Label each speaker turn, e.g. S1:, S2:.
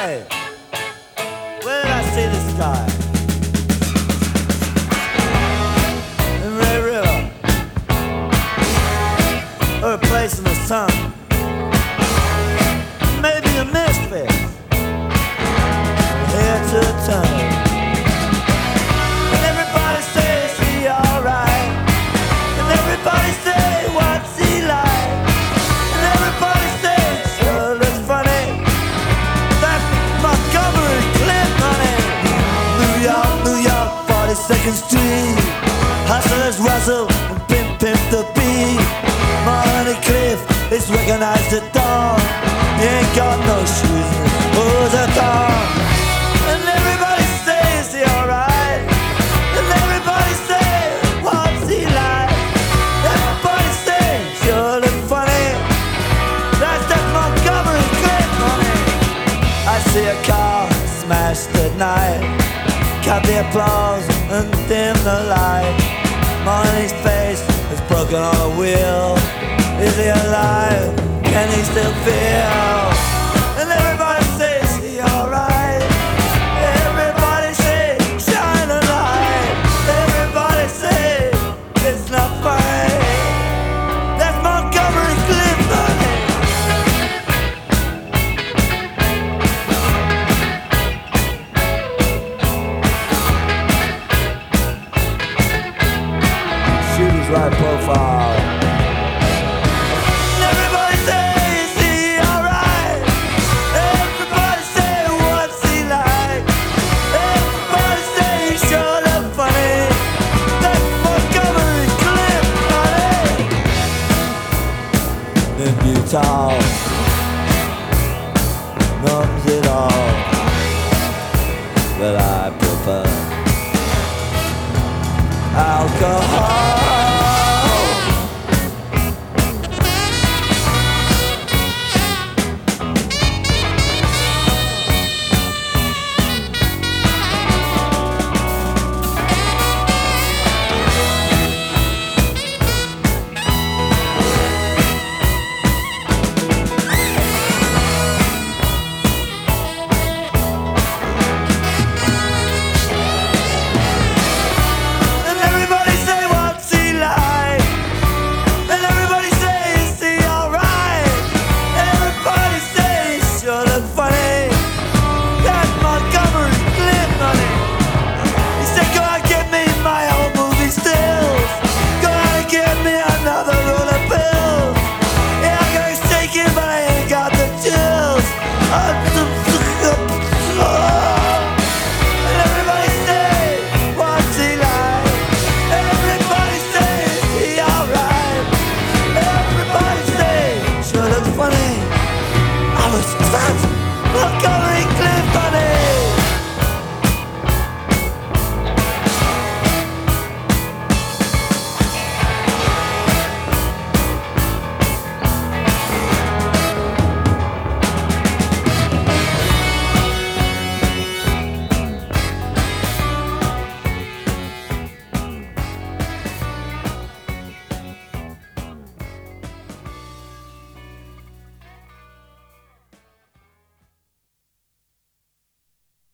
S1: Hey, where did I see this guy? In Red River, or a place in the sun. Maybe a misfit, here to turn. And everybody says he alright, and everybody say what's he like, and everybody says sure looks funny. That's Montgomery Clint, honey. New York, 42nd Street. Hustlers rustle and pimp the beat. Money Cliff is recognized at dawn. He ain't got no shoes and his clothes are torn. And everybody says he alright, and everybody says what's he like. Everybody says sure look funny. That's that Montgomery Clint, honey. I see a car smashed at night, cut the applause and dim the light. Money's face is broken on a wheel. Is he alive? Can he still feel? And everybody says he alright. Everybody say shine a light. Everybody say it's not funny. That's Montgomery Cliff, honey. Shoot his right profile. Everybody says he alright. Everybody say what's he like. Everybody say he sure look funny. That's Montgomery Cliff, honey. Then Utah numbs it all, but I prefer alcohol.